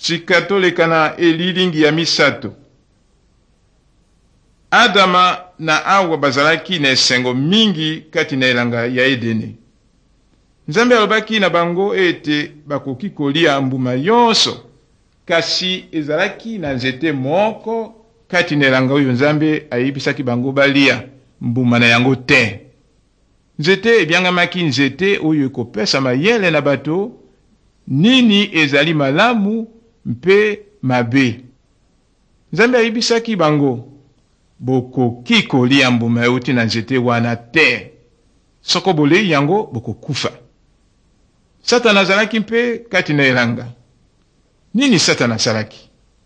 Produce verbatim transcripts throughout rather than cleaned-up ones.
sikatolekana elilingi ya misato. Adama na Awa bazalaki na esengo mingi kati na elanga ya Edene. Nzambe alobaki na bango ete bakoki kolia mbuma yonso, kasi ezalaki na nzete moko kati na elanga oyo Nzambe ayebisaki bango balia mbuma na yango te. Nzete ebyangamaki nzete oyo ekopesa mayele na bato nini ezali malamu mpe mabe. Nzambe ayebisaki bango bokoki kolia mbuma euti na nzete wana te, soko bolei yango bokokufa. Satana azalaki mpe kati na elanga. Nini Satana asalaki?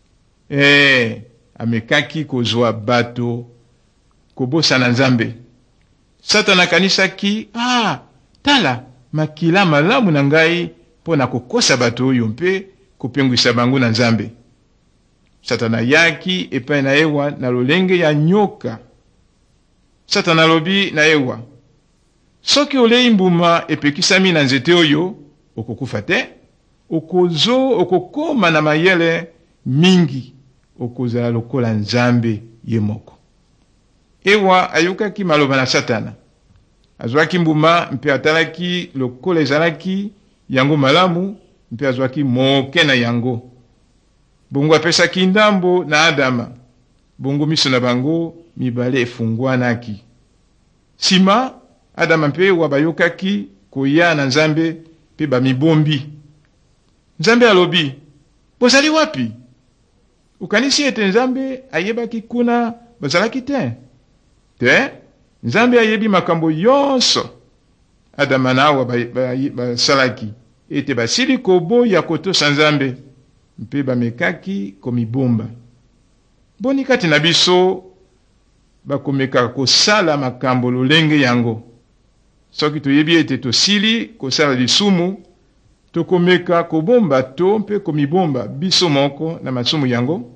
Eh, amekaki kozwa bato kobosa na Nzambe. Satana kanisaki, ah, tala, makila malamu na ngai po na kokosa bato oyo mpe kopengwisa bango na Nzambe. Satana yaki epai na Ewa na lolenge ya nyoka. Satana lobi na Ewa, soki olei mbuma epekisami na nzete oyo, okokufa te, okozo okokoma na mayele mingi, okozala lokola Nzambe ye moko. Ewa ayukaki maloba na Satana. Azwaki mbuma mpe atalaki lokola ezalaki yango malamu, mpe azwaki moke na yango. Bongo apesaki ndambo na Adama. Bongo miso na bango mibale efungwanaki. Sima Adama mpe Ewa bayokaki koya na Nzambe mpe bamibombi. Nzambe alobi, bozali wapi? Ukanisi ete Nzambe ayebaki kuna bazalaki te? Te, Nzambe ayebi makambo yonso. Adama na Awa basalaki ete basili koboya kotosa Nzambe mpe bamekaki komibomba. Boni kati na biso bakomeka kosala makambo lolenge yango. Soki toyebi ete tosili kosala lisumu, tokomeka kobomba to mpe komibomba biso moko na masumu yango.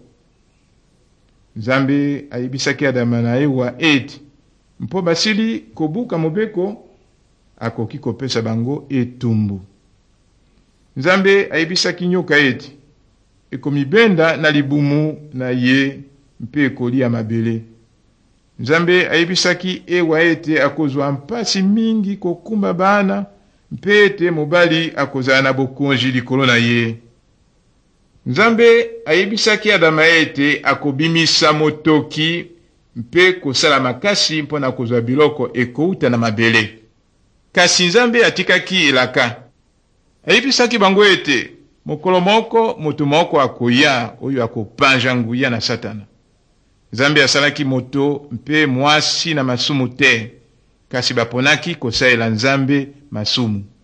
Nzambe ayebisaki Adama na Ewa ete mpo basili kobuka mobeko, akoki kopesa bango etumbu. Nzambe ayebisaki nyoka ete ekomibenda na libumu na ye mpe ekolia mabele. Nzambe ayebisaki Ewa ete akozwa mpasi mingi kokumba bana mpe ete mobali akozala na bokonzi likolo na ye. Nzambe ayebisaki Adama ete akobimisa motoki mpe kosala makasi mpona kozwa biloko ekouta na mabele. Kasi Nzambe atikaki elaka. Ayebisaki bango ete mokolo moko moto moko akoya oyo akopanja nguya na Satana. Nzambe asalaki moto mpe mwasi na masumu te, kasi baponaki kosaela Nzambe masumu.